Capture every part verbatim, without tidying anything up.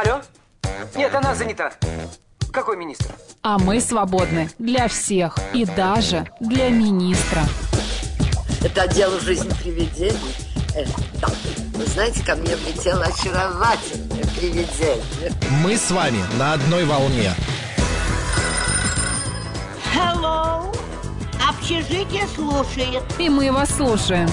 Алло? Нет, она занята. Какой министр? А мы свободны для всех и даже для министра. Это отдел «Жизнь привидений». Э, да. Вы знаете, ко мне влетело очаровательное привидение. Мы с вами на одной волне. Hello. Общежитие слушает. И мы вас слушаем.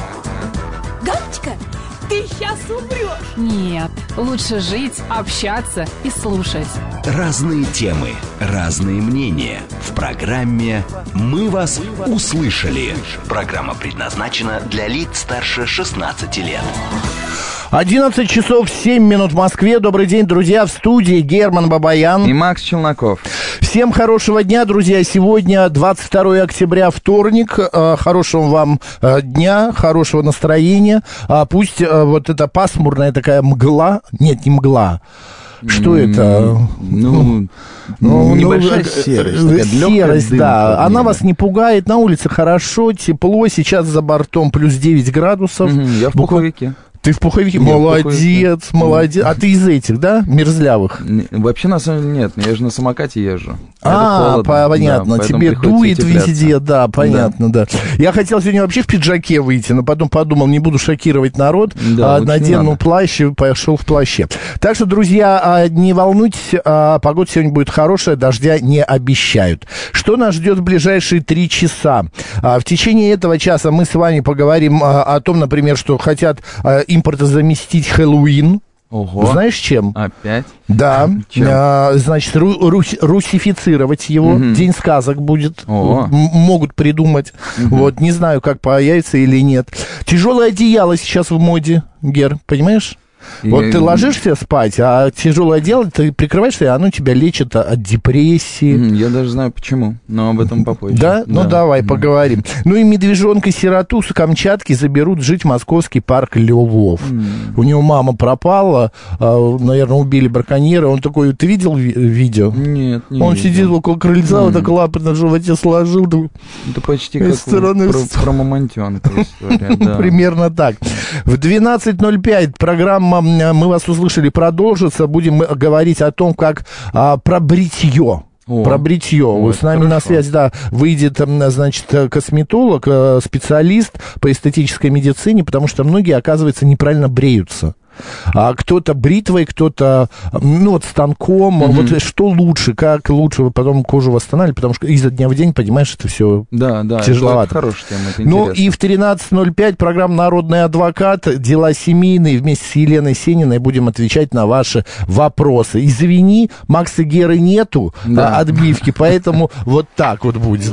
Галочка, ты сейчас умрешь. Нет, лучше жить, общаться и слушать. Разные темы, разные мнения. В программе «Мы вас услышали». Программа предназначена для лиц старше шестнадцати лет. одиннадцать часов семь минут в Москве. Добрый день, друзья, в студии Герман Бабаян и Макс Челноков. Всем хорошего дня, друзья. Сегодня двадцать второе октября, вторник. Хорошего вам дня, хорошего настроения. Пусть вот эта пасмурная такая мгла, нет, не мгла. Что mm, это? Ну, ну небольшая ну, серость. Серость, да. Она вас не пугает. На улице хорошо, тепло. Сейчас за бортом плюс девять градусов. Mm-hmm, я в пуховике. Ты в пуховике? Нет, молодец, в молодец. А ты из этих, да, мерзлявых? Вообще, на самом деле, нет. Я же на самокате езжу. А, понятно. Да, тебе дует везде, да, понятно, да. да. Я хотел сегодня вообще в пиджаке выйти, но потом подумал, не буду шокировать народ. Да, а, надену плащ и пошел в плаще. Так что, друзья, не волнуйтесь, погода сегодня будет хорошая, дождя не обещают. Что нас ждет в ближайшие три часа? В течение этого часа мы с вами поговорим о том, например, что хотят импортозаместить Хэллоуин. Ого. Знаешь, чем? Опять? Да. А, значит, ру- рус- русифицировать его. Угу. День сказок будет. М- могут придумать. Угу. Вот, не знаю, как появится или нет. Тяжелое одеяло сейчас в моде, Гер, понимаешь? И... Вот ты ложишься спать, а тяжелое дело, ты прикрываешься, и оно тебя лечит от депрессии. Я даже знаю почему, но об этом попозже. Да? Ну да. Давай, поговорим. Ну и медвежонка-сироту с Камчатки заберут жить в московский парк Львов. Mm. У него мама пропала, наверное, убили браконьера. Он такой, ты видел ви- видео? Нет, не Он видел. Сидит около крыльца, mm. вот так лапы на животе сложил. Это почти как стороны... про, про мамонтенка история. Да. Примерно так. В двенадцать ноль пять программа «Мы вас услышали» продолжится. Будем говорить о том, как а, про бритье. О, про бритье. О, с нами хорошо. На связь, да, выйдет, значит, косметолог, специалист по эстетической медицине, потому что многие, оказывается, неправильно бреются. А кто-то бритвой, кто-то, ну, вот станком. Mm-hmm. Вот что лучше, как лучше вы потом кожу восстанавливать, потому что изо дня в день, понимаешь, это все да, да, тяжеловато. Это хорошая тема, это ну, интересно. И в тринадцать ноль пять программа «Народный адвокат», дела семейные, вместе с Еленой Сениной будем отвечать на ваши вопросы. Извини, Макса Геры нету, да. а, отбивки, поэтому вот так вот будет.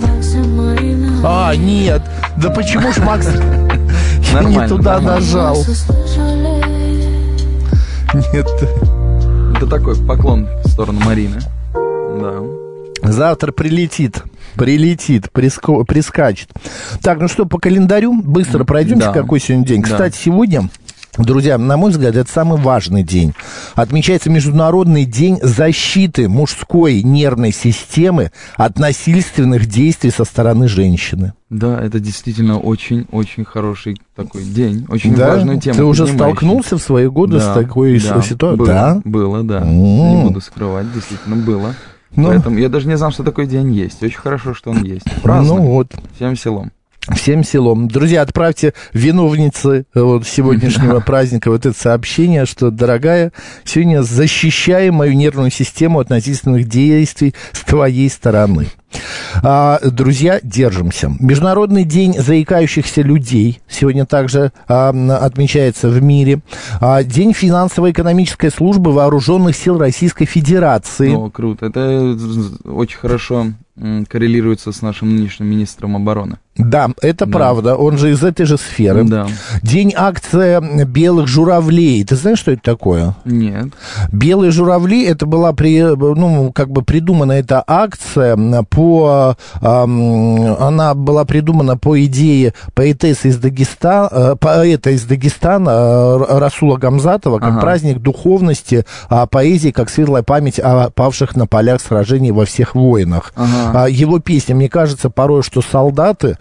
А, нет, да почему ж Макс... Я не туда нажал. Нет. Это такой поклон в сторону Марины. Да. Завтра прилетит. Прилетит, приско... прискачет. Так, ну что, по календарю быстро пройдемся, да. Какой сегодня день. Да. Кстати, сегодня, друзья, на мой взгляд, это самый важный день. Отмечается Международный день защиты мужской нервной системы от насильственных действий со стороны женщины. Да, это действительно очень-очень хороший такой день, очень да? важную тему. Ты уже столкнулся в свои годы да, с такой да, ситуацией? Было, да, было, да. Mm. Не буду скрывать, действительно было. Ну, поэтому я даже не знал, что такой день есть. Очень хорошо, что он есть. Празднуем. Ну вот. Всем селом. Всем селом. Друзья, отправьте виновнице вот, сегодняшнего праздника вот это сообщение, что, дорогая, сегодня защищаем мою нервную систему от насильственных действий с твоей стороны. А, друзья, держимся. Международный день заикающихся людей сегодня также а, отмечается в мире. А, день финансово-экономической службы вооруженных сил Российской Федерации. О, круто. Это очень хорошо коррелируется с нашим нынешним министром обороны. Да, это да. правда, он же из этой же сферы. Да. День акция белых журавлей. Ты знаешь, что это такое? Нет. Белые журавли, это была при, ну, как бы придумана эта акция по, эм, она была придумана по идее поэтессы из Дагестана, э, поэта из Дагестана э, Расула Гамзатова, как ага. праздник духовности, э, поэзии, как светлая память о павших на полях сражений во всех войнах. Ага. Его песня, мне кажется, порой, что солдаты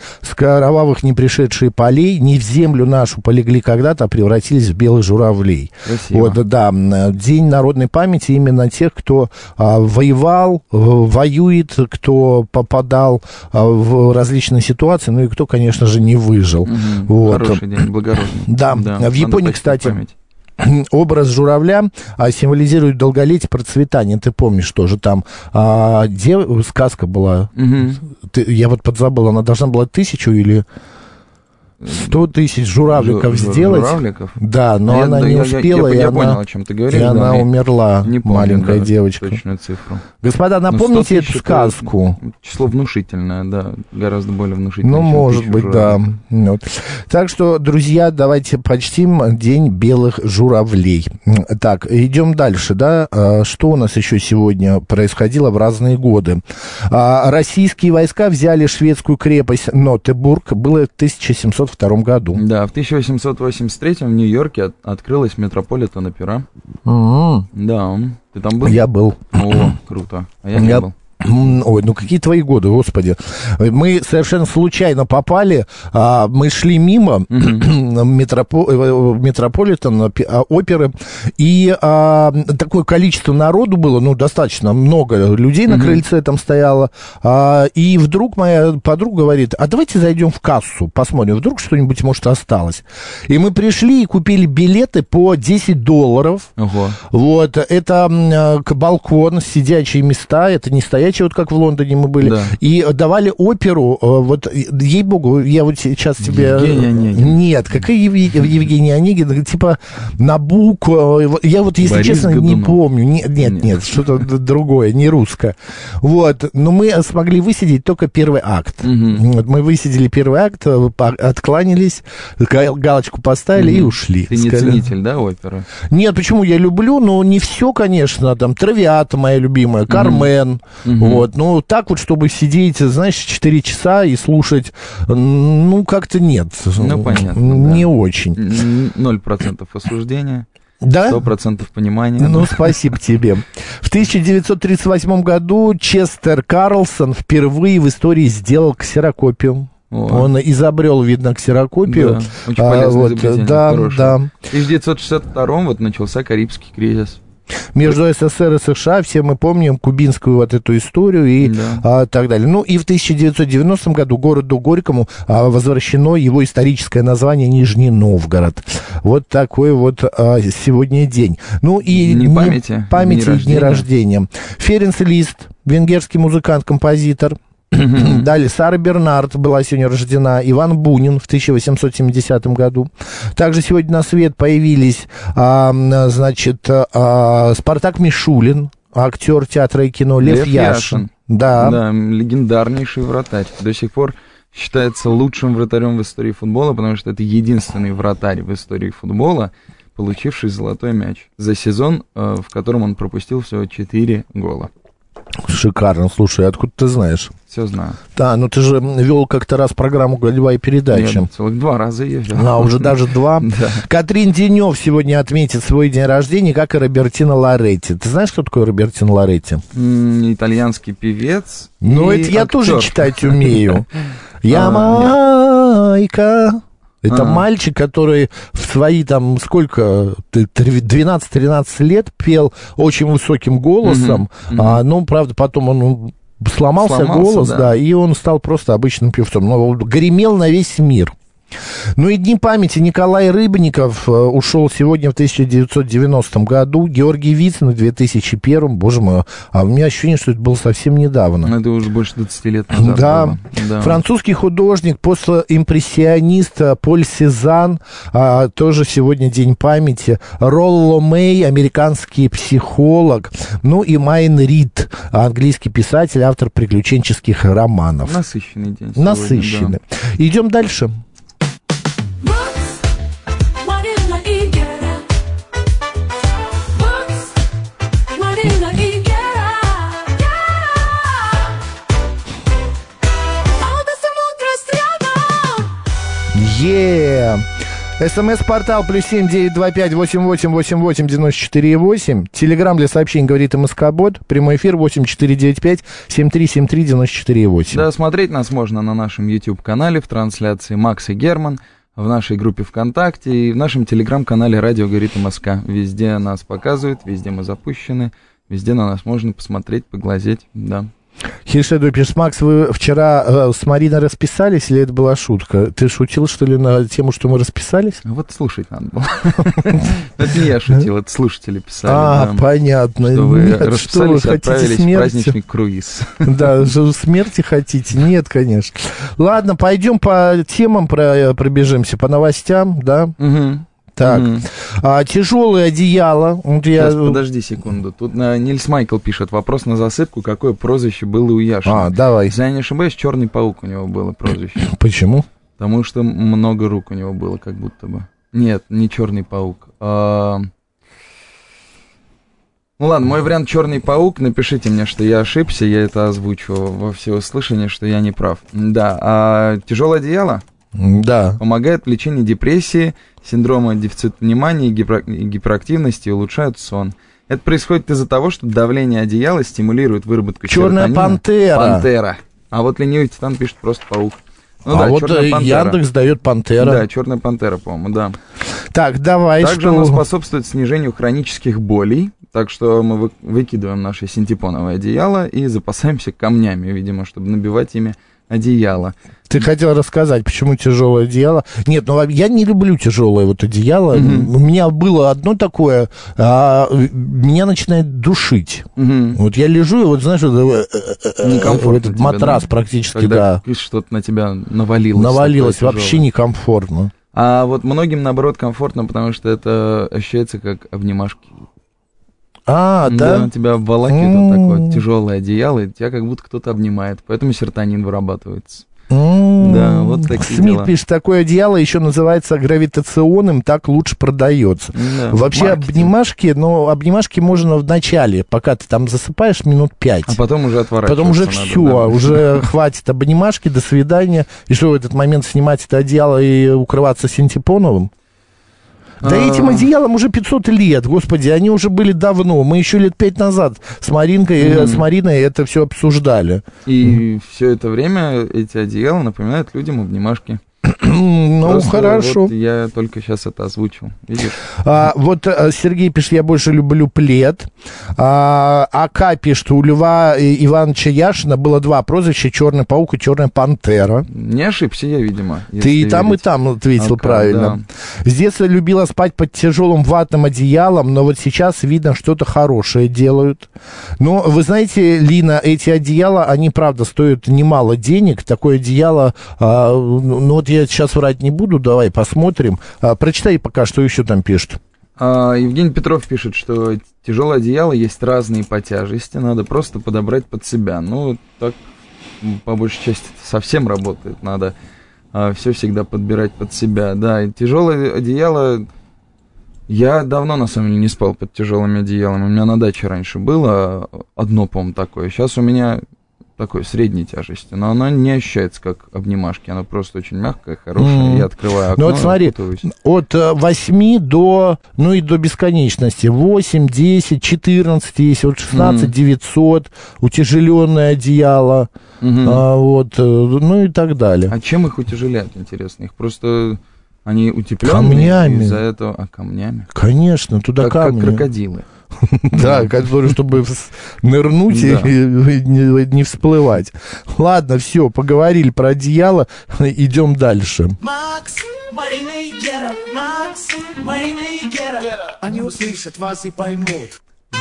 с кровавых не пришедшие полей, не в землю нашу полегли когда-то, а превратились в белых журавлей. Красиво. Вот, да, День народной памяти именно тех, кто а, воевал, воюет, кто попадал а, в различные ситуации, ну и кто, конечно же, не выжил. Угу. Вот. Хороший день, благородный. Да, да. В Японии, кстати, память. Образ журавля а, символизирует долголетие, процветание. Ты помнишь тоже там а, дев... сказка была. Угу. Ты, я вот подзабыл, она должна была тысячу или сто тысяч журавликов Жу- сделать. Журавликов? Да, но я, она да, не я, успела, я, я, и, я она, понял, о чем ты говоришь, и да, она умерла, не помню, маленькая да, девочка. Точную цифру. Господа, напомните эту сказку. Это число внушительное, да, гораздо более внушительное. Ну, может быть, да. Вот. Так что, друзья, давайте почтим День белых журавлей. Так, идем дальше, да. Что у нас еще сегодня происходило в разные годы? Российские войска взяли шведскую крепость Нотебург. Было в тысяча семьсот втором году. Да, в тысяча восемьсот восемьдесят третьем в Нью-Йорке от, открылась Метрополитен-опера. Mm-hmm. Да, ты там был? Я был. О, круто. А я не я... был. Ой, ну какие твои годы, господи. Мы совершенно случайно попали, а, мы шли мимо mm-hmm. метропо, Метрополитен, оперы, и а, такое количество народу было, ну, достаточно много людей mm-hmm. на крыльце там стояло, а, и вдруг моя подруга говорит, а давайте зайдем в кассу, посмотрим, вдруг что-нибудь, может, осталось. И мы пришли и купили билеты по десять долларов. Ого. Вот, это балкон, сидячие места, это не стоящие, вот как в Лондоне мы были, да. И давали оперу, вот, ей-богу, я вот сейчас тебе... Евгений Онегин. Нет, какая Ев... Евгений Онегин, типа Набуко, я вот, если Борис честно, Годунов. не помню, нет, нет, нет, нет что-то другое, не русское. Вот, но мы смогли высидеть только первый акт. Угу. Вот, мы высидели первый акт, откланялись, галочку поставили угу. и ушли. Ты не Сказали... ценитель, да, оперы? Нет, почему? Я люблю, но не все, конечно, там, Травиата моя любимая, Кармен, угу. Вот, ну, так вот, чтобы сидеть, знаешь, четыре часа и слушать, ну, как-то нет. Ну, понятно, не да. очень. Ноль процентов осуждения. Да? Сто процентов понимания. Ну, спасибо тебе. В тысяча девятьсот тридцать восьмом году Честер Карлсон впервые в истории сделал ксерокопию. О. Он изобрел, видно, ксерокопию. Да, очень полезное а, вот, изобретение, да, хорошее. да. В тысяча девятьсот шестьдесят втором вот начался Карибский кризис. Между СССР и США, все мы помним кубинскую вот эту историю и да. а, так далее. Ну и в тысяча девятьсот девяностом году городу Горькому а, возвращено его историческое название Нижний Новгород. Вот такой вот а, сегодня день. Ну и Дни памяти, памяти и дни рождения. Ференц Лист, венгерский музыкант, композитор. Далее Сара Бернард была сегодня рождена, Иван Бунин в тысяча восемьсот семидесятом году. Также сегодня на свет появились, а, значит, а, Спартак Мишулин, актер театра и кино, Лев, Лев Яшин. Яшин. Да. Да, легендарнейший вратарь. До сих пор считается лучшим вратарем в истории футбола, потому что это единственный вратарь в истории футбола, получивший золотой мяч за сезон, в котором он пропустил всего четыре гола. Шикарно. Слушай, откуда ты знаешь? Все знаю. Да, ну ты же вел как-то раз программу «Голевая передача». Нет, целых два раза ее вел. А, уже даже два? Да. Катрин Денев сегодня отметит свой день рождения, как и Робертино Лоретти. Ты знаешь, кто такой Робертино Лоретти? М-м, итальянский певец. Ну, это я актер. тоже читать умею. Ямайка. Это А-а-а. мальчик, который в свои там, сколько, двенадцать-тринадцать лет пел очень высоким голосом, uh-huh. Uh-huh. А, ну, правда, потом он сломался, сломался голос, да. да, и он стал просто обычным певцом, но гремел на весь мир. Ну и дни памяти. Николай Рыбников ушел сегодня в тысяча девятьсот девяностом году, Георгий Вицин в две тысячи первом, боже мой, а у меня ощущение, что это было совсем недавно. Это уже больше двадцати лет назад да. было. Да. Французский художник, постимпрессионист Поль Сезанн, а, тоже сегодня день памяти, Ролло Мэй, американский психолог, ну и Майн Рид, английский писатель, автор приключенческих романов. Насыщенный день. Насыщенный. Да. Идем дальше. Yeah. СМС-портал плюс семь девять два пять восемь восемь восемь восемь девяносто четыре восемь. Телеграм для сообщений говорит МСК-бот. Прямой эфир восемь четыре девять пять семь три семь три девяносто четыре восемь. Да, смотреть нас можно на нашем YouTube-канале в трансляции Макс и Герман, в нашей группе ВКонтакте и в нашем Телеграм-канале «Радио говорит МСК». Везде нас показывают, везде мы запущены, везде на нас можно посмотреть, поглазеть, да. Хильшеду пишет: Макс, вы вчера э, с Мариной расписались или это была шутка? Ты шутил, что ли, на тему, что мы расписались? Вот слушать надо было. Это не я шутил, это слушатели писали. А, понятно. Что вы расписались и отправились в праздничный круиз. Да, смерти хотите? Нет, конечно. Ладно, пойдем по темам пробежимся, по новостям, да? Так, mm-hmm. а, тяжелое одеяло. Вот я... Сейчас, подожди секунду. Тут на, Нильс Майкл пишет вопрос на засыпку, какое прозвище было у Яшина. А, давай. Если я не ошибаюсь, Черный паук у него было прозвище. Почему? Потому что много рук у него было, как будто бы. Нет, не Черный паук. А... Ну ладно, мой вариант Черный паук. Напишите мне, что я ошибся, я это озвучу во всеуслышание, что я не прав. Да, а тяжелое одеяло? Да. Помогает в лечении депрессии, синдрома дефицита внимания и гипер... гиперактивности, и улучшает сон. Это происходит из-за того, что давление одеяла стимулирует выработку Черная серотонина. пантера. Пантера. А вот ленивый титан пишет просто паук. Ну, а да, вот Яндекс дает пантера. Да, черная пантера, по-моему, да. Так, давай. Также что... она способствует снижению хронических болей. Так что мы вы... выкидываем наше синтепоновое одеяло и запасаемся камнями, видимо, чтобы набивать ими одеяло. Ты хотел рассказать, почему тяжелое одеяло? Нет, ну я не люблю тяжелое вот одеяло. Mm-hmm. У меня было одно такое, а, меня начинает душить. Mm-hmm. Вот я лежу, и вот знаешь, вот, этот тебе, матрас да? практически, когда да. что-то на тебя навалилось. Навалилось, вообще некомфортно. А вот многим, наоборот, комфортно, потому что это ощущается как обнимашки. А, да? Да, тебя обволакивает mm. вот такое тяжелое одеяло, и тебя как будто кто-то обнимает, поэтому серотонин вырабатывается. Mm. Да, вот такие Смит дела. пишет, такое одеяло еще называется гравитационным, так лучше продается. Да, вообще маркетинг. Обнимашки, но обнимашки можно в начале, пока ты там засыпаешь, минут пять. А потом уже отворачиваться. Потом уже надо, все, да. уже хватит обнимашки, до свидания. И что, в этот момент снимать это одеяло и укрываться синтепоновым? Да этим одеялом уже пятьсот лет, господи, они уже были давно. Мы еще лет пять назад с Маринкой, mm-hmm. с Мариной это все обсуждали. И mm-hmm. все это время эти одеяла напоминают людям обнимашки. Ну, просто хорошо. Вот я только сейчас это озвучил, видишь? А, вот а, Сергей пишет, я больше люблю плед. А, АК пишет, у Льва Ивановича Яшина было два прозвища, Черный паук и Черная пантера. Не ошибся я, видимо. Ты и там, и там ответил АК, правильно. Да. С детства любила спать под тяжелым ватным одеялом, но вот сейчас, видно, что-то хорошее делают. Но, вы знаете, Лина, эти одеяла, они, правда, стоят немало денег. Такое одеяло, а, ну вот я сейчас врать не буду, давай посмотрим. А, прочитай пока, что еще там пишут. А, Евгений Петров пишет, что тяжелое одеяло есть разные по тяжести, надо просто подобрать под себя. Ну, так, по большей части, это совсем работает, надо а, все всегда подбирать под себя. Да, и тяжелое одеяло... Я давно, на самом деле, не спал под тяжелыми одеялами. У меня на даче раньше было одно, по-моему, такое. Сейчас у меня... такой средней тяжести, но она не ощущается как обнимашки, она просто очень мягкая, хорошая, mm. я открываю окно. Ну вот смотри, от восьми до, ну и до бесконечности, восемь, десять, четырнадцать, есть вот шестнадцать, mm. девятьсот, утяжеленное одеяло, mm-hmm. а, вот, ну и так далее. А чем их утяжеляют, интересно? Их просто, они утепленные камнями. Из-за этого, а камнями? Конечно, туда как, камни. Как крокодилы. Да, которые, чтобы нырнуть и не всплывать. Ладно, все, поговорили про одеяло, идем дальше. Макс, Марина и Гера, Макс, Марина и Гера, они услышат вас и поймут.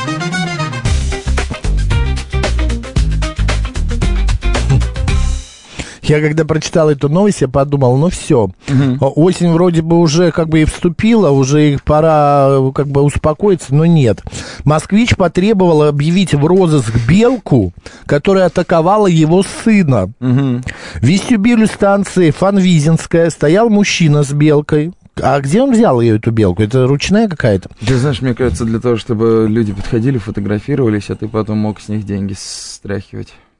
Я когда прочитал эту новость, я подумал, ну все, uh-huh. осень вроде бы уже как бы и вступила, уже их пора как бы успокоиться, но нет. Москвич потребовал объявить в розыск белку, которая атаковала его сына. Uh-huh. В вестибюле станции Фанвизинская стоял мужчина с белкой. А где он взял ее, эту белку? Это ручная какая-то? Ты знаешь, мне кажется, для того, чтобы люди подходили, фотографировались, а ты потом мог с них деньги стряхивать.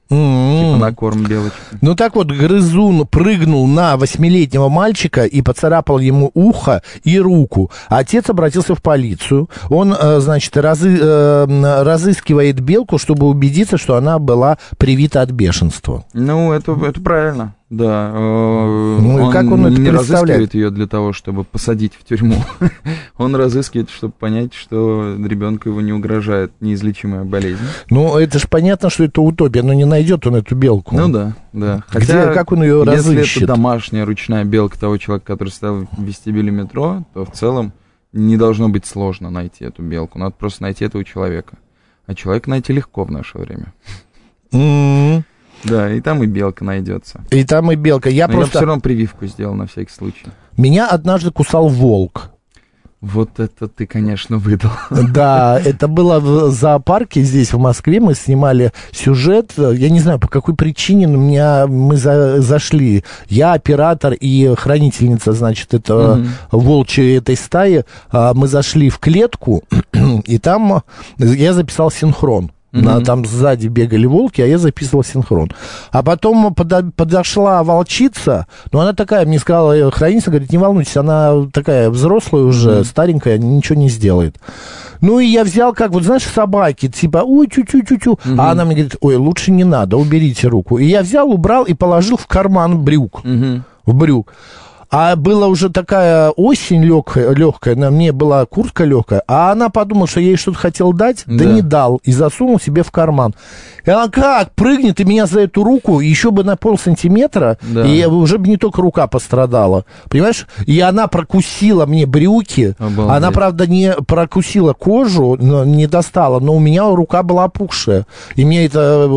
Mm-hmm. Типа на корм белочки. Ну так вот, грызун прыгнул на восьмилетнего мальчика и поцарапал ему ухо и руку. Отец обратился в полицию. Он, значит, разы, разыскивает белку, чтобы убедиться, что она была привита от бешенства. Ну, это, это правильно. Да, ну, он, как он это не разыскивает ее для того, чтобы посадить в тюрьму. Он разыскивает, чтобы понять, что ребенку его не угрожает неизлечимая болезнь. Ну, это же понятно, что это утопия, но не найдет он эту белку. Ну да, да. Хотя, где, как он ее разыщет? Если это домашняя ручная белка того человека, который стоял в вестибюле метро, то в целом не должно быть сложно найти эту белку. Надо просто найти этого человека. А человека найти легко в наше время. Mm-hmm. Да, и там и белка найдется. И там и белка. Я, Но просто... я все равно прививку сделал на всякий случай. Меня однажды кусал волк. Вот это ты, конечно, выдал. Да, это было в зоопарке здесь, в Москве. Мы снимали сюжет. Я не знаю, по какой причине, но меня, мы за, зашли. Я оператор и хранительница, значит, этого mm-hmm. волчьей этой стаи. Мы зашли в клетку, и там я записал синхрон. Mm-hmm. Там сзади бегали волки, а я записывал синхрон. А потом подо- подошла волчица, но она такая, мне сказала хранительница, говорит, не волнуйтесь, она такая взрослая уже, mm-hmm. старенькая, ничего не сделает. Ну и я взял, как вот, знаешь, собаки, типа, ой, тю-тю-тю-тю, mm-hmm. а она мне говорит, ой, лучше не надо, уберите руку. И я взял, убрал и положил в карман брюк, mm-hmm. в брюк. А была уже такая осень легкая, легкая, на мне была куртка легкая, а она подумала, что я ей что-то хотел дать, да, да не дал, и засунул себе в карман. И она как прыгнет, и меня за эту руку еще бы на полсантиметра, да. И уже бы не только рука пострадала, понимаешь? И она прокусила мне брюки, обалдеть. Она, правда, не прокусила кожу, не достала, но у меня рука была опухшая. И мне эта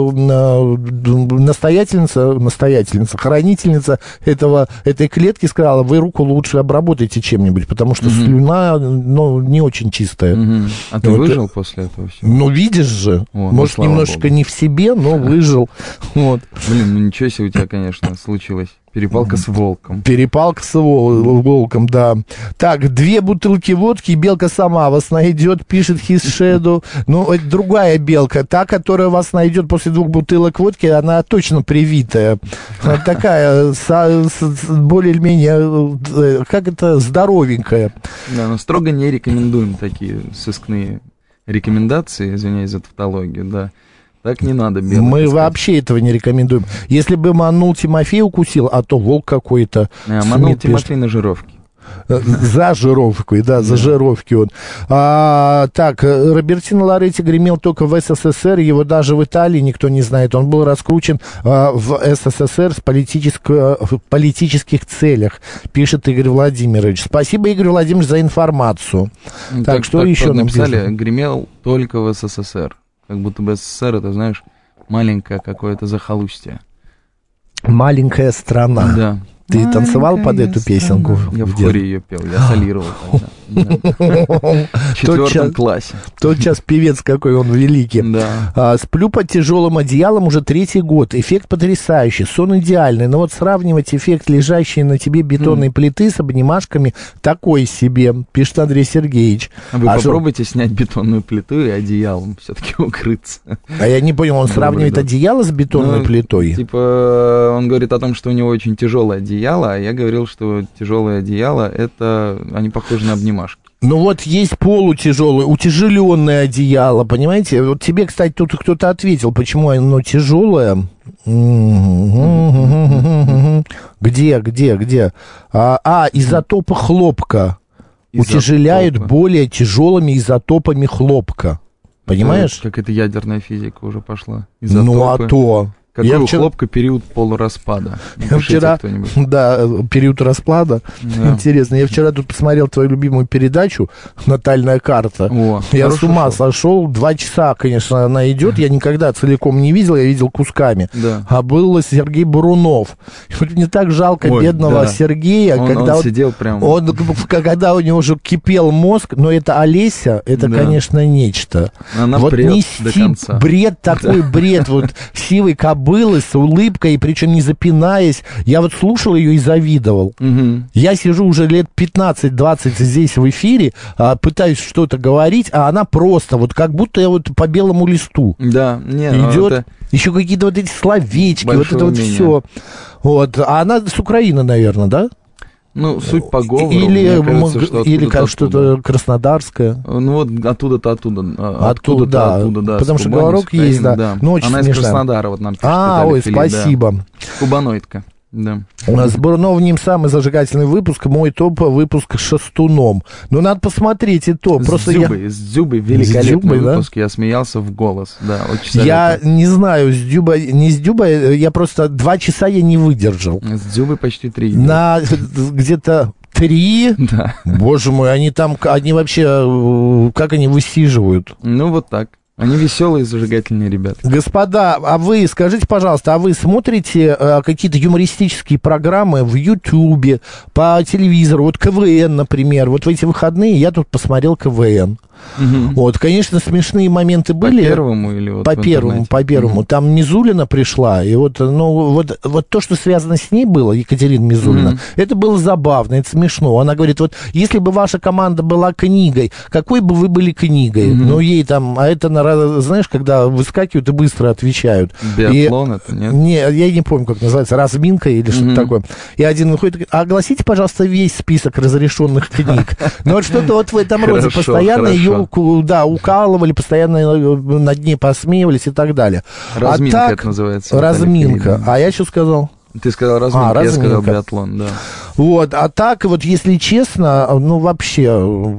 настоятельница, настоятельница, хранительница этого, этой клетки сказала, вы руку лучше обработайте чем-нибудь, потому что mm-hmm. слюна, ну, не очень чистая. Mm-hmm. А ты вот. Выжил после этого всего? Ну, видишь же. О, может, ну, немножечко Богу. Не в себе, но выжил. Вот. Блин, ну ничего себе у тебя, конечно, случилось. Перепалка с волком. Перепалка с волком, да. Так, две бутылки водки, и белка сама вас найдет, пишет His Shadow. Ну, это другая белка. Та, которая вас найдет после двух бутылок водки, она точно привитая. Она такая, более-менее, как это, здоровенькая. Да, но строго не рекомендуем такие сыскные рекомендации, извиняюсь за тавтологию, да. Так не надо белок. Мы искать. Вообще этого не рекомендуем. Если бы Манул Тимофей укусил, а то волк какой-то. А, Манул Тимофей на жировке. За жировкой, да, за жировки он. А, так, Робертино Лоретти гремел только в СССР, его даже в Италии никто не знает. Он был раскручен а, в СССР с политических, в политических целях, пишет Игорь Владимирович. Спасибо, Игорь Владимирович, за информацию. Ну, так, так, что так, еще написали? Гремел только в СССР. Как будто бы СССР, это, знаешь, маленькое какое-то захолустье. Маленькая страна. Да. Ты Маленькая танцевал под эту песенку? Я в хоре ее пел, я солировал тогда. В четвертом классе. Тотчас певец какой он великий. Да. Сплю под тяжелым одеялом уже третий год. Эффект потрясающий, сон идеальный. Но вот сравнивать эффект лежащей на тебе бетонной плиты с обнимашками такой себе, пишет Андрей Сергеевич. Вы попробуйте снять бетонную плиту и одеялом все-таки укрыться. А я не понял, он сравнивает одеяло с бетонной плитой? Типа, он говорит о том, что у него очень тяжелое одеяло. Одеяло, а я говорил, что тяжелое одеяло, это они похожи на обнимашки. Ну вот есть полутяжелое, утяжеленное одеяло, понимаете? Вот тебе, кстати, тут кто-то ответил, почему оно тяжелое. Где, где, где? А, а изотопы хлопка утяжеляют более тяжелыми изотопами хлопка. Понимаешь? Как это ядерная физика уже пошла. Изотопы. Ну а то... Какой я у вчера... хлопка период полураспада? Я вчера, да, период распада. Да. Интересно, я вчера тут посмотрел твою любимую передачу «Натальная карта». О, я с ума шоу. сошел. Два часа, конечно, она идет. Я никогда целиком не видел, я видел кусками. Да. А был Сергей Бурунов. Мне так жалко Ой, бедного да. Сергея. Он, когда он, он сидел прям... Он, когда у него уже кипел мозг, но это Олеся, это, да. конечно, нечто. Она вот прет нести до конца. бред, такой бред, вот сивый кабан было, с улыбкой, и причем не запинаясь. Я вот слушал ее и завидовал. Угу. Я сижу уже лет пятнадцать-двадцать здесь в эфире, а, пытаюсь что-то говорить, а она просто вот как будто я вот по белому листу. Да, не, идет. это... Еще какие-то вот эти словечки, Большое вот это вот умение. все. Вот. А она с Украины, наверное, да? Ну, суть по говору, или, мне кажется, что или как что-то краснодарское. Ну, вот оттуда-то, оттуда. Оттуда, Оттуда-то, да. оттуда, да. Потому что говорок есть, да. да. Ну, очень Она смешная. из Краснодара, вот нам пишет. А, ой, Филипп, спасибо. Да. Кубаноидка. Да. У нас Бурновним самый зажигательный выпуск, мой топ выпуск с Шастуном. Ну, надо посмотреть и то. С Просто Дзюбой, я... с Дзюбой великолепный с Дзюбой, выпуск, да? Я смеялся в голос, да, очень Я советую. не знаю, с Дзюбой, не с Дзюбой, я просто два часа я не выдержал. С Дзюбой почти три. На где-то... Три? Да. Боже мой, они там, они вообще, как они высиживают? Ну, вот так. Они веселые, зажигательные ребята. Господа, а вы, скажите, пожалуйста, а вы смотрите э, какие-то юмористические программы в Ютьюбе, по телевизору, вот КВН, например, вот в эти выходные я тут посмотрел КВН. Угу. Вот, конечно, смешные моменты были. По первому или вот по первому, по первому. Угу. Там Мизулина пришла, и вот, ну, вот, вот то, что связано с ней было, Екатерина Мизулина, угу. это было забавно, это смешно. Она говорит, вот, если бы ваша команда была книгой, какой бы вы были книгой? Угу. Ну, ей там, а это, знаешь, когда выскакивают и быстро отвечают. Биатлон и, это, нет? Не, я не помню, как называется, разминка или что-то угу. такое. И один выходит и говорит, огласите, пожалуйста, весь список разрешенных книг. Ну, вот что-то вот в этом роде постоянно ее да, укалывали, постоянно над ней посмеивались и так далее. Разминка а так, это называется. Разминка. А я что сказал? Ты сказал разминка, а, разминка. Я сказал биатлон, да. Вот, а так, вот если честно, ну вообще,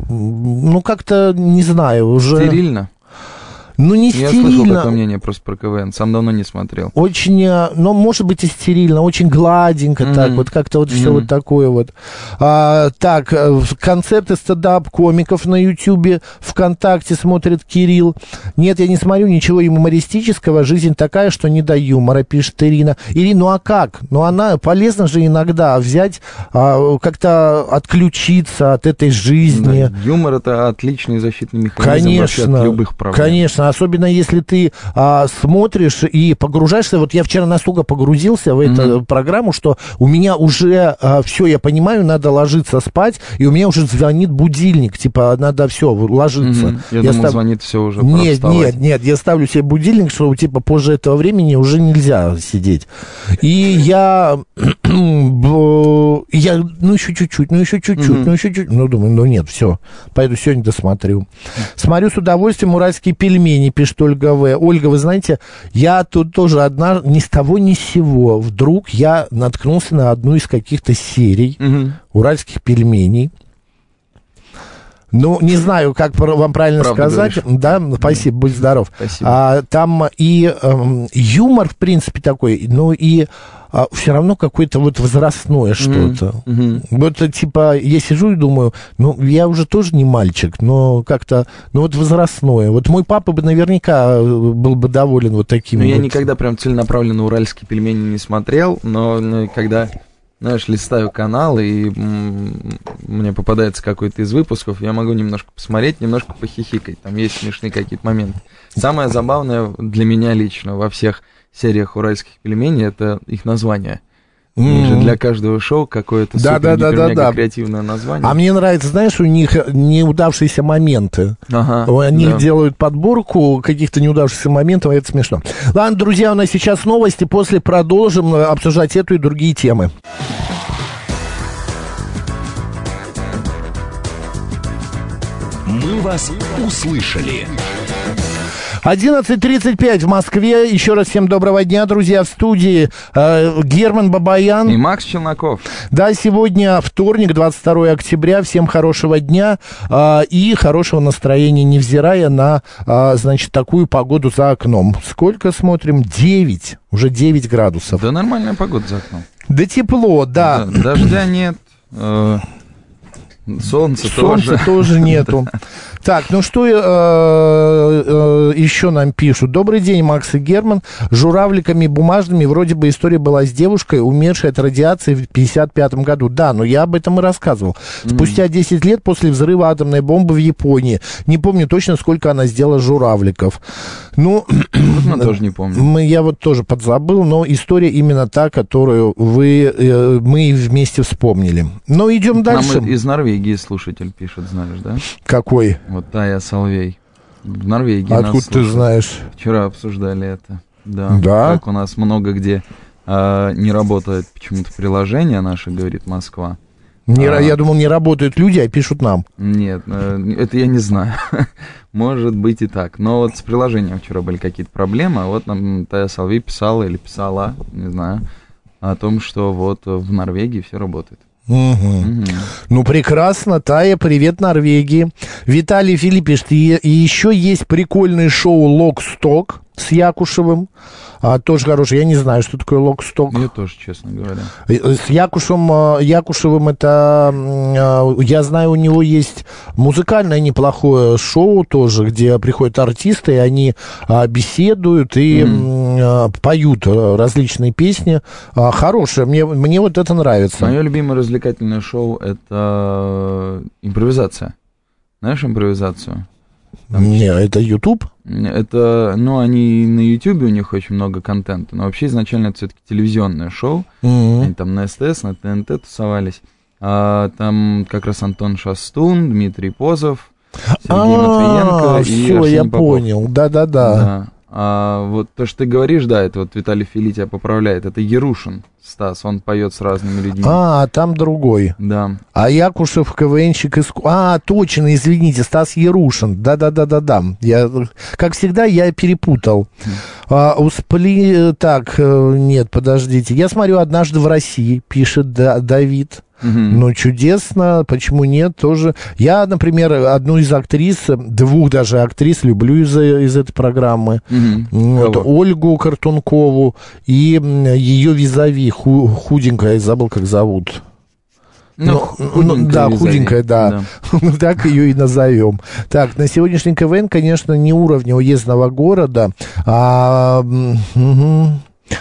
ну как-то, не знаю, уже... Стерильно? Ну, не я стерильно. Я слышал такое мнение просто про КВН, сам давно не смотрел. Очень, ну, может быть, и стерильно, очень гладенько, mm-hmm. так вот, как-то вот mm-hmm. все вот такое вот. А, так, концепты стендап-комиков на Ютьюбе, ВКонтакте смотрит Кирилл. Нет, я не смотрю ничего юмористического, жизнь такая, что не до юмора, пишет Ирина. Ирина, ну а как? Ну, она, полезно же иногда взять, а, как-то отключиться от этой жизни. Да, юмор — это отличный защитный механизм конечно, от любых проблем. Конечно. Особенно если ты а, смотришь и погружаешься. Вот я вчера настолько погрузился в эту mm-hmm. программу, что у меня уже а, все, я понимаю, надо ложиться спать, и у меня уже звонит будильник, типа, надо все, ложиться. Mm-hmm. Я, я думал, став... звонит все уже, Нет, нет, нет, я ставлю себе будильник, что, типа, позже этого времени уже нельзя сидеть. И я, я, ну, еще чуть-чуть, ну, еще чуть-чуть, mm-hmm. ну, еще чуть-чуть. Ну, думаю, ну, нет, все, пойду сегодня досмотрю. Смотрю с удовольствием «Уральские пельмени», пишет Ольга В. Ольга, вы знаете, я тут тоже одна, ни с того ни с сего, вдруг я наткнулся на одну из каких-то серий угу. «Уральских пельменей». Ну, не знаю, как вам правильно Правда сказать. Говоришь. Да, спасибо, будь здоров. Спасибо. А, там и э, юмор, в принципе, такой, ну и а, все равно какое-то вот возрастное что-то. Mm-hmm. Вот, типа, я сижу и думаю, ну, я уже тоже не мальчик, но как-то, ну, вот возрастное. Вот мой папа бы наверняка был бы доволен вот такими. Ну, вот. Я никогда прям целенаправленно «Уральские пельмени» не смотрел, но ну, когда... Знаешь, листаю канал, и м- мне попадается какой-то из выпусков, я могу немножко посмотреть, немножко похихикать, там есть смешные какие-то моменты. Самое забавное для меня лично во всех сериях «Уральских пельменей» — это их название. У них же для каждого шоу какое-то да, супер, да, да, да, да. креативное название. А мне нравится, знаешь, у них неудавшиеся моменты. Ага, Они да. делают подборку каких-то неудавшихся моментов, и это смешно. Ладно, друзья, у нас сейчас новости, после продолжим обсуждать эту и другие темы. Мы вас услышали. одиннадцать тридцать пять в Москве. Еще раз всем доброго дня, друзья. В студии э, Герман Бабаян. И Макс Челноков. Да, сегодня вторник, двадцать второе октября. Всем хорошего дня э, и хорошего настроения, невзирая на, э, значит, такую погоду за окном. Сколько смотрим? девять. Уже девять градусов. Да нормальная погода за окном. Да тепло, да. да дождя нет. Э- Солнца, Солнца тоже. тоже нету. Так, ну что, э, еще нам пишут. Добрый день, Макс и Герман. Журавликами бумажными вроде бы история была с девушкой, умершей от радиации в пятьдесят пятом году. Да, но я об этом и рассказывал. Спустя десять лет после взрыва атомной бомбы в Японии. Не помню точно, сколько она сделала журавликов. Ну, я тоже не помню. Мы, я вот тоже подзабыл, но история именно та, которую вы, э, мы вместе вспомнили. Но идем дальше. Нам из Норвегии слушатель пишет, знаешь, да? Какой? Вот Тая Соловей. В Норвегии. Откуда ты знаешь? Вчера обсуждали это. Да. Да? Как у нас много где э, не работает почему-то приложение наше, говорит Москва. Не, а, я думал, не работают люди, а пишут нам. Нет, э, это я не знаю. Может быть и так. Но вот с приложением вчера были какие-то проблемы. Вот нам Тая Соловей писала или писала, не знаю, о том, что вот в Норвегии все работает. Угу. Угу. Ну, прекрасно. Тая, привет Норвегии. Виталий Филипп пишет, и, и еще есть прикольное шоу «Лок-сток» с Якушевым. А, тоже хороший. Я не знаю, что такое «Лок-сток». Я тоже, честно говоря. С Якушем, Якушевым это... Я знаю, у него есть музыкальное неплохое шоу тоже, где приходят артисты, и они беседуют и mm. поют различные песни. Хорошее. Мне, мне вот это нравится. Мое любимое развлекательное шоу — это импровизация. Знаешь импровизацию? Там не, это YouTube? Это, ну, они на YouTube, у них очень много контента, но вообще изначально это все-таки телевизионное шоу. Mm-hmm. Они там на СТС, на ТНТ тусовались. А, там как раз Антон Шастун, Дмитрий Позов, Сергей Матвиенко и все, Арсений я Попов. понял, да-да-да. Да. А вот то, что ты говоришь, да, это вот Виталий Фили тебя поправляет, это Ярушин Стас, он поет с разными людьми. А, там другой. Да. А Якушев КВНщик из... А, точно, извините, Стас Ярушин. Да-да-да-да-да. Я, как всегда, я перепутал. А, успли... Так, нет, подождите. Я смотрю «Однажды в России», пишет да, Давид. Угу. Ну, чудесно, почему нет, тоже. Я, например, одну из актрис, двух даже актрис люблю из, из этой программы. Угу. Вот, Ольгу Картункову и ее визави, ху, худенькая, я забыл, как зовут. Ну, ну, худенькая, ну, да, визави. худенькая, да. да. Так ее и назовем. Так, на сегодняшний КВН, конечно, не уровня уездного города, а... Угу.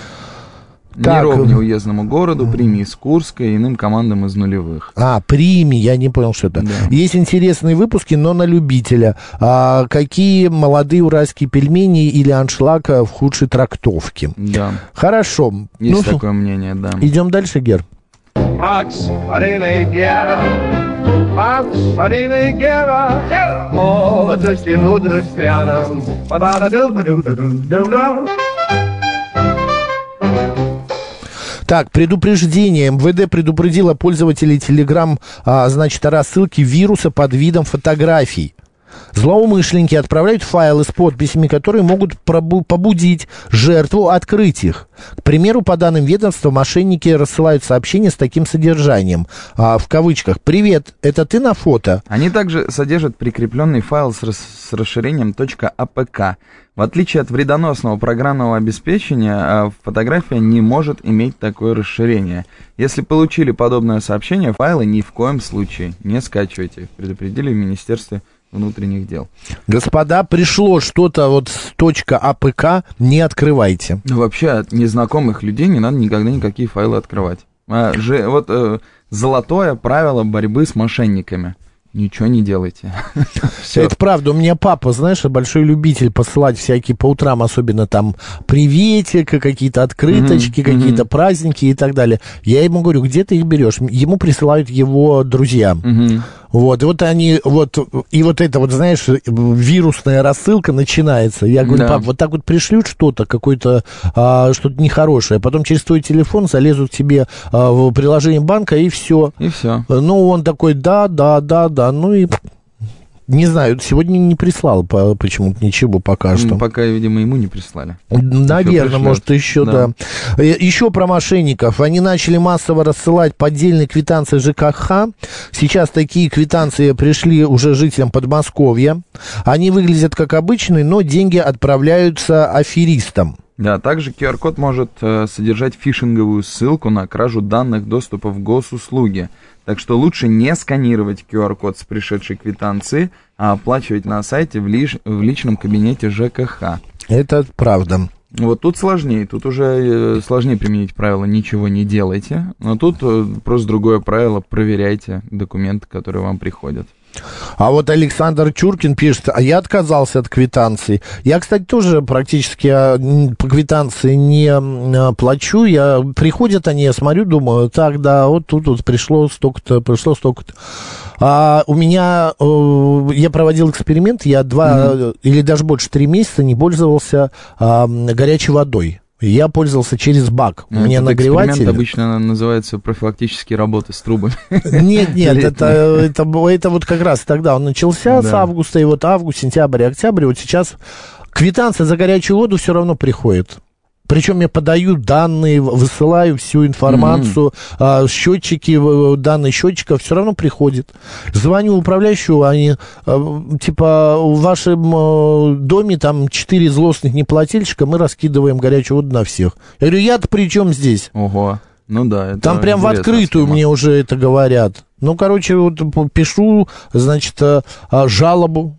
Не ровня уездному городу, Прими из Курска и иным командам из нулевых. А, Прими, я не понял, что это. Да. Есть интересные выпуски, но на любителя. А, какие молодые уральские пельмени или аншлаг в худшей трактовке? Да. Хорошо. Есть ну, такое мнение, да. Идем дальше, Гер. Макс Маринегера, Макс Маринегера, молодости мудрость рядом. Так, предупреждение. эм вэ дэ предупредило пользователей Telegram, а, значит, о рассылке вируса под видом фотографий. Злоумышленники отправляют файлы с подписями, которые могут пробу- побудить жертву открыть их. К примеру, по данным ведомства, мошенники рассылают сообщения с таким содержанием, а, в кавычках: «Привет, это ты на фото?» Они также содержат прикрепленный файл с, рас- с расширением .apk. В отличие от вредоносного программного обеспечения, фотография не может иметь такое расширение. Если получили подобное сообщение, файлы ни в коем случае не скачивайте, предупредили в Министерстве внутренних дел. Господа, пришло что-то вот с .apk, не открывайте. Ну, вообще, от незнакомых людей не надо никогда никакие файлы открывать. А, же, вот э, золотое правило борьбы с мошенниками. Ничего не делайте. Это правда. У меня папа, знаешь, большой любитель посылать всякие по утрам, особенно там приветик, какие-то открыточки, mm-hmm. какие-то mm-hmm. праздники и так далее. Я ему говорю, где ты их берешь? Ему присылают его друзья. Mm-hmm. Вот, и вот они, вот, и вот это вот, знаешь, вирусная рассылка начинается. Я говорю, да. Пап, вот так вот пришлют что-то, какое-то, а, что-то нехорошее, потом через твой телефон залезут к тебе а, в приложение банка, и все. И все. Ну, он такой, да, да, да, да, ну и... Не знаю, сегодня не прислал по, почему-то ничего пока что. Пока, видимо, ему не прислали. Наверное, еще может, еще, да. да. Еще про мошенников. Они начали массово рассылать поддельные квитанции ЖКХ. Сейчас такие квитанции пришли уже жителям Подмосковья. Они выглядят как обычные, но деньги отправляются аферистам. Да, также ку ар-код может э, содержать фишинговую ссылку на кражу данных доступа в госуслуги. Так что лучше не сканировать ку ар-код с пришедшей квитанции, а оплачивать на сайте в, лиш... в личном кабинете ЖКХ. Это правда. Вот тут сложнее, тут уже э, сложнее применить правило «ничего не делайте», но тут э, просто другое правило «проверяйте документы, которые вам приходят». А вот Александр Чуркин пишет, а я отказался от квитанции. Я, кстати, тоже практически по квитанции не плачу. Я, приходят они, я смотрю, думаю, так, да, вот тут вот пришло столько-то, пришло столько-то. А у меня, я проводил эксперимент, я два mm-hmm. или даже больше три месяца не пользовался а, горячей водой. Я пользовался через бак. У меня нагреватель. Эксперимент обычно называется профилактические работы с трубами. Нет, нет, это, это, это вот как раз тогда он начался, да. С августа, и вот август, сентябрь, октябрь, вот сейчас квитанция за горячую воду все равно приходит. Причем я подаю данные, высылаю всю информацию, mm-hmm. счетчики, данные счетчиков, все равно приходит. Звоню управляющему, они, типа, в вашем доме там четыре злостных неплательщика, мы раскидываем горячую воду на всех. Я говорю, я-то при чем здесь? Ого, ну да. Это там прям в открытую схема. Мне уже это говорят. Ну, короче, вот пишу, значит, жалобу.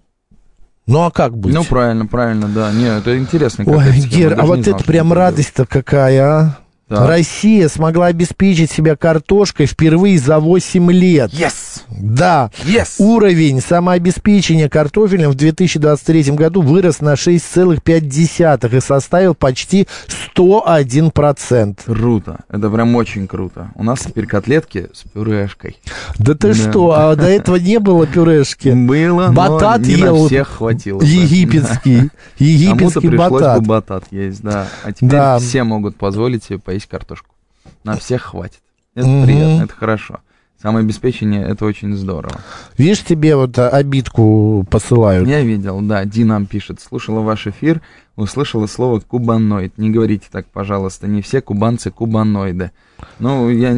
Ну, а как быть? Ну, правильно, правильно, да. Не, это интересно. Ой, Гер, а вот это прям радость-то какая, а? Да. Россия смогла обеспечить себя картошкой впервые за восемь лет. Yes! Да. Yes! Уровень самообеспечения картофелем в две тысячи двадцать третьем году вырос на шесть целых пять десятых и составил почти сто один процент. Круто. Это прям очень круто. У нас теперь котлетки с пюрешкой. Да ты да. что, а до этого не было пюрешки? Было, батат но не ел на всех хватило. Египетский. Египетский Кому-то пришлось батат. бы батат есть, да. А теперь да. все могут позволить себе поесть картошку. На всех хватит. Это mm-hmm. приятно, это хорошо. Самообеспечение, это очень здорово. Видишь, тебе вот обидку посылают. Я видел, да. Ди нам пишет. Слушала ваш эфир, услышала слово кубаноид. Не говорите так, пожалуйста. Не все кубанцы кубаноиды. Ну, я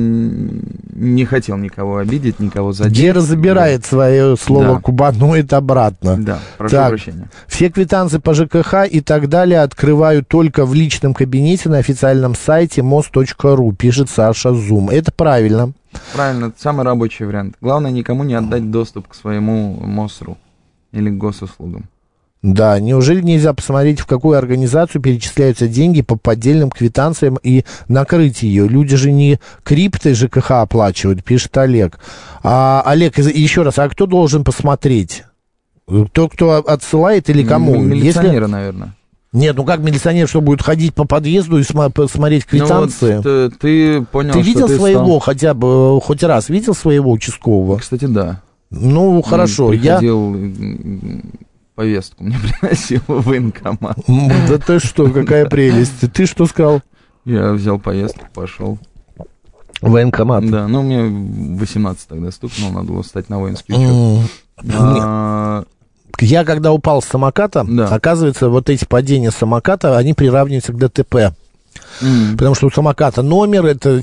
не, не хотел никого обидеть, никого задеть. Гера забирает да. свое слово да. кубаноид обратно. Да, прошу так, прощения. Все квитанции по ЖКХ и так далее открываю только в личном кабинете на официальном сайте мос точка ру, пишет Саша Зум. Это правильно. Правильно, это самый рабочий вариант. Главное, никому не отдать доступ к своему МОСРу или к госуслугам. Да, неужели нельзя посмотреть, в какую организацию перечисляются деньги по поддельным квитанциям и накрыть ее? Люди же не крипты ЖКХ оплачивают, пишет Олег. А, Олег, еще раз, а кто должен посмотреть? Тот, кто отсылает или кому? Милиционеры, Если... наверное. Нет, ну как милиционер, что будет ходить по подъезду и см- смотреть квитанции? Ну, вот, ты, ты понял, ты видел что своего стал... хотя бы, хоть раз видел своего участкового? Кстати, да. Ну, хорошо. Приходил... Я... повестку мне приносил в военкомат. Да ты что, какая прелесть. Ты что сказал? Я взял повестку, пошел. В военкомат? Да, ну мне восемнадцать тогда стукнуло, надо было встать на воинский учет. А... Я когда упал с самоката, да. оказывается, вот эти падения самоката, они приравниваются к ДТП. Mm. Потому что у самоката номер, это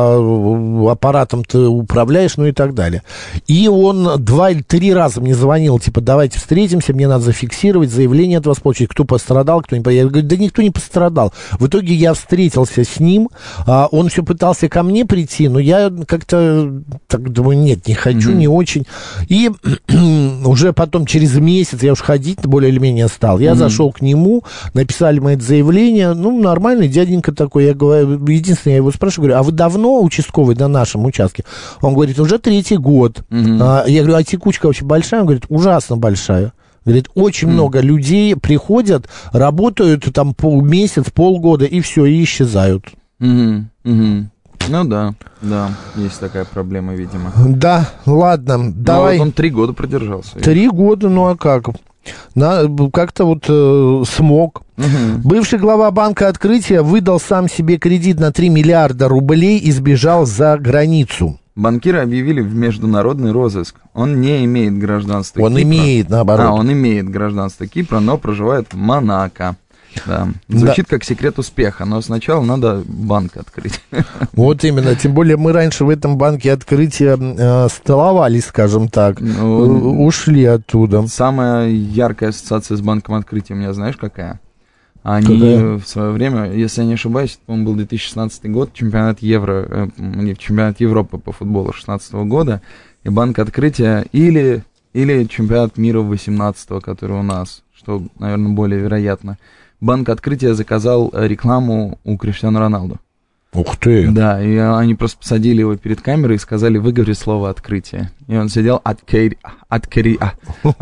типа аппаратом ты управляешь, ну и так далее. И он два или три раза мне звонил, типа, давайте встретимся, мне надо зафиксировать, заявление от вас получить, кто пострадал, кто не пострадал. Я говорю, да никто не пострадал. В итоге я встретился с ним, а, он все пытался ко мне прийти, но я как-то так думаю, нет, не хочу, mm-hmm. не очень. И уже потом через месяц я уж ходить более или менее стал. Я mm-hmm. зашел к нему, написали мы это заявление, ну, нормальный дяденька такой, я говорю, единственное, я его спрашиваю, говорю, а вы давно участковый на нашем участке? Он говорит, уже третий год. Mm-hmm. А, я говорю, а текучка вообще большая? Он говорит, ужасно большая. Говорит, очень mm-hmm. много людей приходят, работают там полмесяц, полгода, и все, и исчезают. Mm-hmm. Mm-hmm. Ну да, да, есть такая проблема, видимо. Да, ладно, давай. Ну, вот он три года продержался. Три года, ну а как? На, как-то вот э, смог. Угу. Бывший глава банка «Открытие» выдал сам себе кредит на три миллиарда рублей и сбежал за границу. Банкиры объявили в международный розыск. Он не имеет гражданства он Кипра. Он имеет, наоборот. А, он имеет гражданство Кипра, но проживает в Монако. Да. Звучит да. как секрет успеха, но сначала надо банк открыть. Вот именно, тем более мы раньше в этом банке «Открытие» э, столовались, скажем так, ну, ушли оттуда. Самая яркая ассоциация с банком «Открытие» у меня, знаешь, какая? Они Какая? в свое время, если я не ошибаюсь, это, по-моему, был две тысячи шестнадцатый год, чемпионат Евро, э, не, чемпионат Европы по футболу шестнадцатого года, и Банк Открытия, или, или чемпионат мира восемнадцатого, который у нас, что, наверное, более вероятно. Банк Открытия заказал рекламу у Криштиану Роналду. Ух ты! Да, и они просто посадили его перед камерой и сказали, выговори слово «открытие». И он сидел «открытие», «открытие»,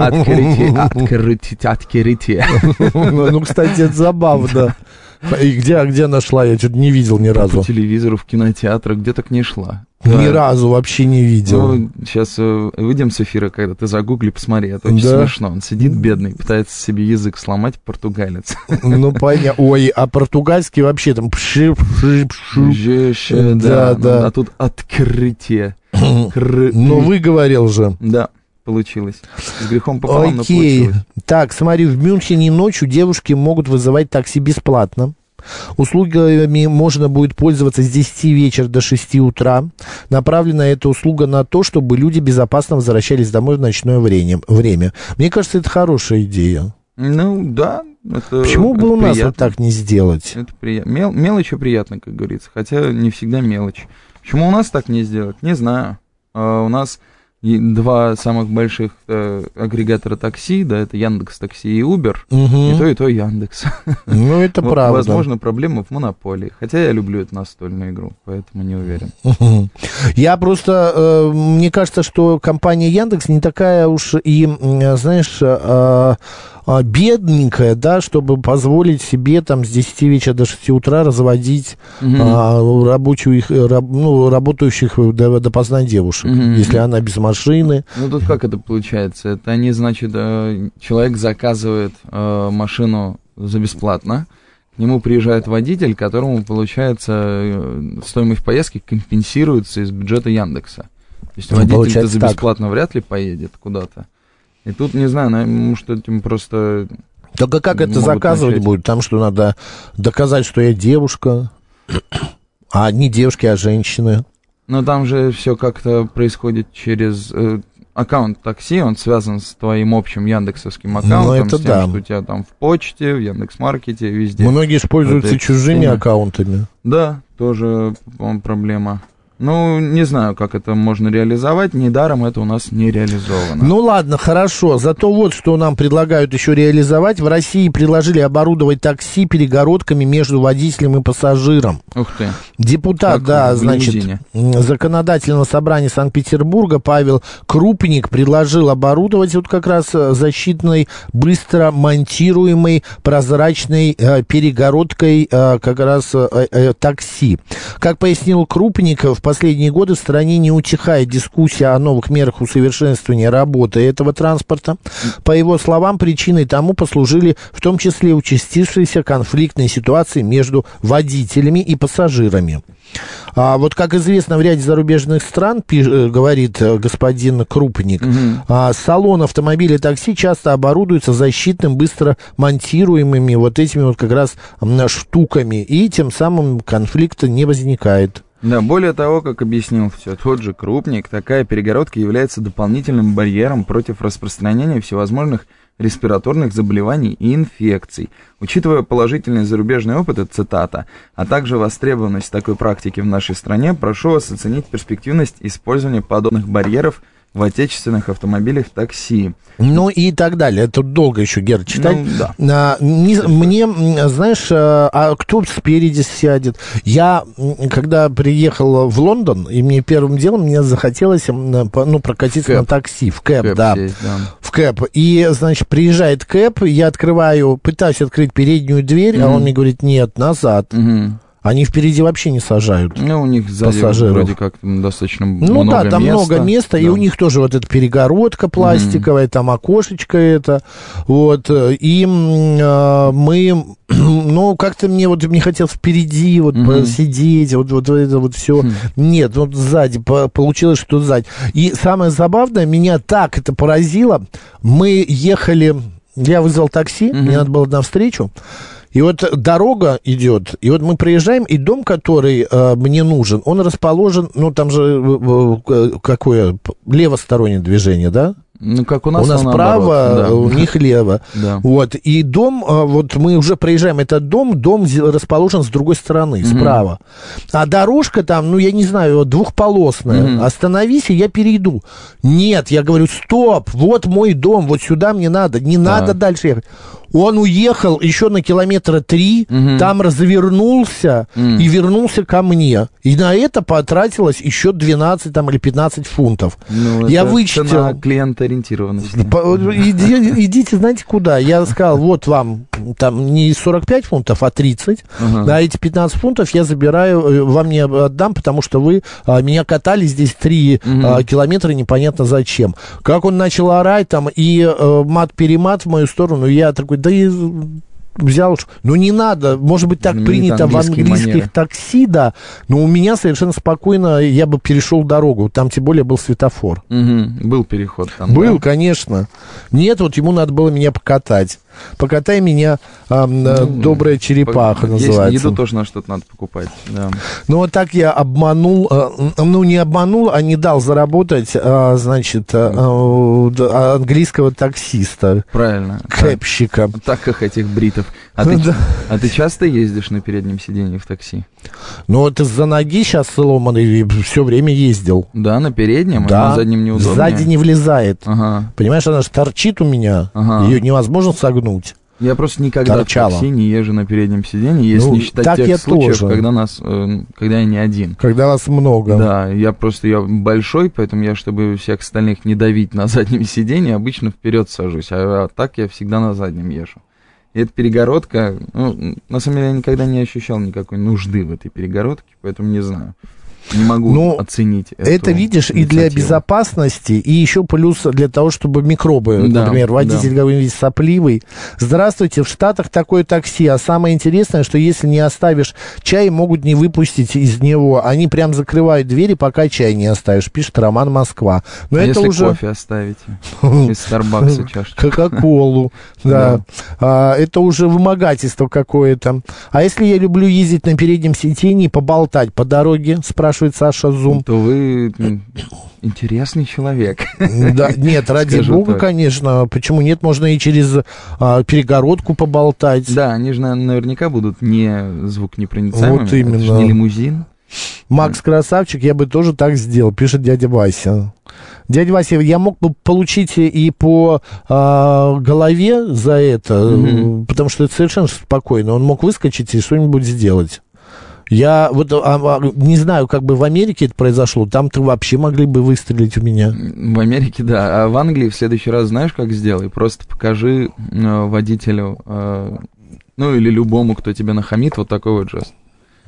«открытие», «открытие». Ну, кстати, это забавно. И где, где нашла? Я что-то не видел ни разу. По телевизору, в кинотеатрах, где так не шла. Ни Да. разу вообще не видел. Ну, сейчас э, выйдем с эфира, когда ты загугли, посмотри, это очень Да. смешно. Он сидит бедный, пытается себе язык сломать, португалец. Ну, понятно. Ой, а португальский вообще там... пши, пши, пшу. Жеще, Да, да, да. А тут открытие. Кр- Ну, выговорил же. Да, получилось. С грехом пополам, но Окей. получилось. Так, смотри, в Мюнхене ночью девушки могут вызывать такси бесплатно. Услугами можно будет пользоваться с десяти вечера до шести утра. Направлена эта услуга на то, чтобы люди безопасно возвращались домой в ночное время. время. Мне кажется, это хорошая идея. Ну, да. Это, Почему это бы у нас приятно. вот так не сделать? Это приятно. Мел, мелочь приятно, как говорится, хотя не всегда мелочь. Почему у нас так не сделать? Не знаю. А у нас и два самых больших э, агрегатора такси, да, это Яндекс.Такси и Uber, Угу. и то, и то Яндекс. Ну, это Вот, правда. Возможно, проблема в монополии. Хотя я люблю эту настольную игру, поэтому не уверен. Мгм. Я просто, э, мне кажется, что компания Яндекс не такая уж и, м, знаешь, э, э, бедненькая, да, чтобы позволить себе там с десяти вечера до шести утра разводить Мгм. а, рабочую их, раб- ну, работающих до- допоздна девушек, Мгм. если она без машины. Ну, тут как это получается? Это они, значит, э, человек заказывает э, машину за бесплатно, к нему приезжает водитель, которому, получается, э, стоимость поездки компенсируется из бюджета Яндекса. То есть Ну, водитель-то получается за так. бесплатно вряд ли поедет куда-то. И тут, не знаю, на- может, этим просто... Только как это Могут заказывать начать. будет? Там что, надо доказать, что я девушка, а не девушки, а женщины. Но там же все как-то происходит через э, аккаунт такси, он связан с твоим общим яндексовским аккаунтом, это с тем, да. что у тебя там в почте, в Яндекс.Маркете, везде. Многие же пользуются этой чужими системе. аккаунтами. Да, тоже, по-моему, проблема. Ну, не знаю, как это можно реализовать, недаром это у нас не реализовано. Ну ладно, хорошо. Зато вот что нам предлагают еще реализовать. В России предложили оборудовать такси перегородками между водителем и пассажиром. Ух ты. Депутат, Как да, в значит, лимузине. м, законодательного собрания Санкт-Петербурга Павел Крупник предложил оборудовать вот как раз э, защитной, быстро монтируемой прозрачной э, перегородкой э, как раз э, э, такси. Как пояснил Крупник, в последние годы в стране не утихает дискуссия о новых мерах усовершенствования работы этого транспорта. По его словам, причиной тому послужили в том числе участившиеся конфликтные ситуации между водителями и пассажирами. А вот, как известно, в ряде зарубежных стран, пиш, э, говорит э, господин Крупник, Мгм. а, салон автомобиля и такси часто оборудуются защитным, быстро монтируемыми вот этими вот как раз м, штуками, и тем самым конфликта не возникает. Да, более того, как объяснил все тот же Крупник, такая перегородка является дополнительным барьером против распространения всевозможных респираторных заболеваний и инфекций. Учитывая положительный зарубежный опыт, это цитата, а также востребованность такой практики в нашей стране, прошу вас оценить перспективность использования подобных барьеров в отечественных автомобилях такси. Ну и так далее. Это долго еще, Гера, читать. Ну, да. А, не- мне, м, знаешь, а, а кто спереди сядет? Я, м, когда приехал в Лондон, и мне первым делом мне захотелось м, по- ну, прокатиться Кэб. на такси, в кэб, Кэб да. сесть, да. В кэб. И, значит, приезжает кэб, я открываю, пытаюсь открыть переднюю дверь, а Мгм. он мне говорит, нет, назад. Мгм. Они впереди вообще не сажают. Ну, у них сзади Пассажиров. вроде как достаточно Ну много да, там места. много места, и Да. у них тоже вот эта перегородка пластиковая, там окошечко это, вот, и м, а, мы, ну, как-то мне вот, мне хотелось впереди вот Мгм. посидеть, вот, вот это вот все, Хм. нет, вот сзади, по- получилось, что сзади. И самое забавное, меня так это поразило, мы ехали, я вызвал такси, Мгм. мне надо было навстречу, и вот дорога идет, и вот мы проезжаем, и дом, который э, мне нужен, он расположен, ну, там же э, э, какое, п- левостороннее движение, да? Ну, как у нас, у нас право, да. у них лево. Да. Вот. И дом, вот мы уже проезжаем этот дом, дом расположен с другой стороны, mm-hmm. справа. А дорожка там, ну, я не знаю, двухполосная. Mm-hmm. Остановись, и я перейду. Нет, я говорю, стоп, вот мой дом, вот сюда мне надо, не так. надо дальше ехать. Он уехал еще на километра три, угу. там развернулся mm. и вернулся ко мне. И на это потратилось еще двенадцать там, или пятнадцать фунтов. Ну, я это вычитал... цена клиентоориентированности. Иди, идите, знаете, куда? Я сказал, вот вам там не сорок пять фунтов, а тридцать. Uh-huh. А эти пятнадцать фунтов я забираю, вам не отдам, потому что вы а, меня катали здесь три uh-huh. а, километра, непонятно зачем. Как он начал орать там и а, мат-перемат в мою сторону, я такой, да и взял, ну не надо, может быть, так ну, принято в английских манеры. Такси, да, но у меня совершенно спокойно, я бы перешел дорогу, там тем более был светофор. Угу. Был переход там, Был, да? Конечно. Нет, вот ему надо было меня покатать. Покатай меня, э, ну, добрая черепаха есть, называется. Еду тоже на что-то надо покупать, да. Ну, вот так я обманул, э, ну, не обманул, а не дал заработать, э, значит, э, э, английского таксиста. Правильно. Кэпщика. Так, так как этих бритов. А, ты, да. а ты часто ездишь на переднем сиденье в такси? Ну, это из-за ноги сейчас сломанный, все время ездил. Да, на переднем? Да, а на заднем неудобнее? Сзади не влезает. Ага. Понимаешь, она же торчит у меня, ага. ее невозможно согнуть. Я просто никогда Торчало. в такси не езжу на переднем сиденье, если ну, не считать тех случаев, тоже. когда нас, э, когда я не один. Когда вас много. Да, я просто я большой, поэтому я, чтобы всех остальных не давить на заднем сиденье, обычно вперед сажусь, а, а так я всегда на заднем езжу. И эта перегородка, ну, на самом деле я никогда не ощущал никакой нужды в этой перегородке, поэтому не знаю. Не могу ну, оценить эту это, видишь, инициативу. И для безопасности, и еще плюс для того, чтобы микробы, да, например, водитель да. говорит сопливый. Здравствуйте, в Штатах такое такси, а самое интересное, что если не оставишь чай, могут не выпустить из него. Они прям закрывают двери, пока чай не оставишь, пишет Роман Москва. Но а это если уже... кофе оставите из Старбакса чашечку? Кока-колу, да. Это уже вымогательство какое-то. А если я люблю ездить на переднем сиденье, поболтать по дороге, спрашиваю, Саша Зум. То вы интересный человек. Да, нет, ради Скажу бога, так. конечно. Почему нет? Можно и через а, перегородку поболтать. Да, они же наверняка будут не звуконепроницаемыми. Вот именно. Это же не лимузин. Макс красавчик, я бы тоже так сделал, пишет дядя Вася. Дядя Вася, я мог бы получить и по а, голове за это, mm-hmm. потому что это совершенно спокойно. Он мог выскочить и что-нибудь сделать. Я вот а, не знаю, как бы в Америке это произошло, там-то вообще могли бы выстрелить у меня. В Америке, да, а в Англии в следующий раз знаешь, как сделай? Просто покажи э, водителю, э, ну или любому, кто тебе нахамит, вот такой вот жест.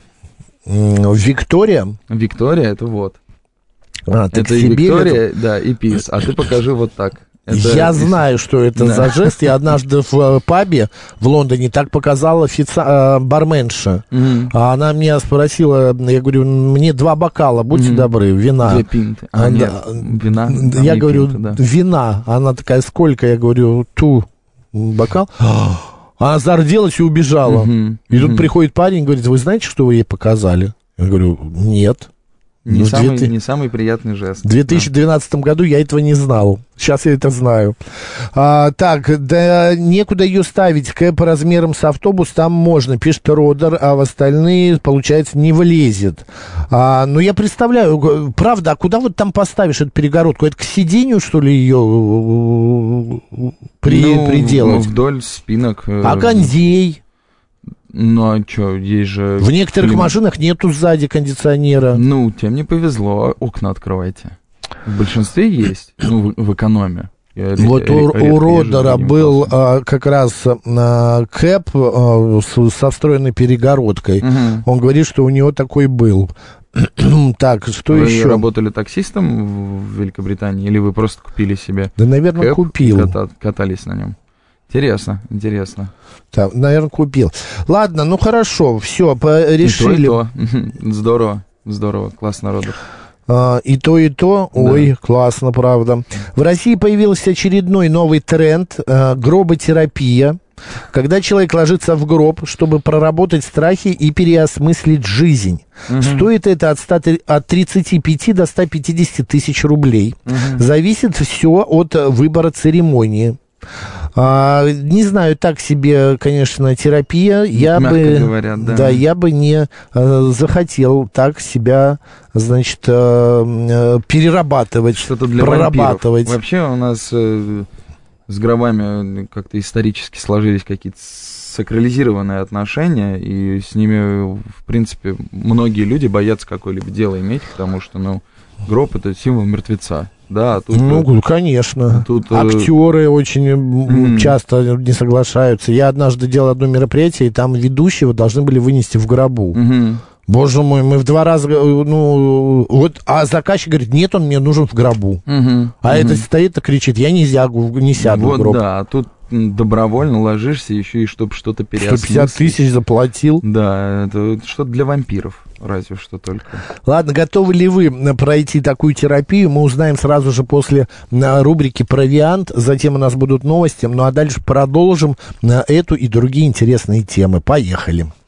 Виктория? Виктория, это вот. А, это и Виктория, это... да, и пис, а ты покажи вот так. Это я знаю, что это да. за жест. Я однажды в пабе в Лондоне так показала офици... барменша. Mm-hmm. А она меня спросила, я говорю, мне два бокала, будьте mm-hmm. добры, вина. Две пинты. А, а, нет, вина. Я говорю, пинты, да. вина. Она такая, сколько? Я говорю, ту бокал. Она зарделась и убежала. Mm-hmm. И тут mm-hmm. приходит парень и говорит, вы знаете, что вы ей показали? Я говорю, нет. Не, ну, самый, две... не самый приятный жест. В две тысячи двенадцатом да. году я этого не знал. Сейчас я это знаю. А, так, да некуда ее ставить. Кэп размером с автобус там можно, пишет Родер, а в остальные, получается, не влезет. А, ну, я представляю, правда, а куда вот там поставишь эту перегородку? Это к сиденью, что ли, ее при... ну, приделать? Ну, вдоль спинок. А кондей? Ну, а что, есть же... В некоторых клим... машинах нету сзади кондиционера. Ну, тем не повезло, окна открывайте. В большинстве есть, ну, в, в экономе. Я вот у, у Родера был а, как раз а, кэп а, с, со встроенной перегородкой. Угу. Он говорит, что у него такой был. Так, что вы еще? Вы работали таксистом в Великобритании или вы просто купили себе Да, наверное, кэп купил. И ката- катались на нем? Интересно, интересно. Так, наверное, купил. Ладно, ну хорошо, все, решили. И то, и то. Здорово, здорово, классно, Родер. А, и то, и то. Да. Ой, классно, правда. В России появился очередной новый тренд а, — гроботерапия. Когда человек ложится в гроб, чтобы проработать страхи и переосмыслить жизнь. Угу. Стоит это от, ста, от тридцати пяти до ста пятидесяти тысяч рублей. Угу. Зависит все от выбора церемонии. А, не знаю, так себе, конечно, терапия. Я Мягко бы, говорят, да. да, я бы не а, захотел так себя, значит, а, перерабатывать, что-то для прорабатывать. Вампиров. Вообще у нас э, с гробами как-то исторически сложились какие-то сакрализированные отношения, и с ними, в принципе, многие люди боятся какое-либо дело иметь, потому что, ну, гроб — это символ мертвеца. Да, тут, ну, конечно. Тут, актеры очень mm. часто не соглашаются. Я однажды делал одно мероприятие, и там ведущего должны были вынести в гробу. Mm-hmm. Боже мой, мы в два раза, ну, вот, а заказчик говорит, нет, он мне нужен в гробу. Mm-hmm. А mm-hmm. это стоит и кричит, я не, зягу, не сяду вот в гроб. Да, тут добровольно ложишься, еще и чтобы что-то переосмыслить. сто пятьдесят тысяч заплатил. Да, это что-то для вампиров, разве что только. Ладно, готовы ли вы пройти такую терапию? Мы узнаем сразу же после рубрики «Провиант». Затем у нас будут новости. Ну а дальше продолжим эту и другие интересные темы. Поехали.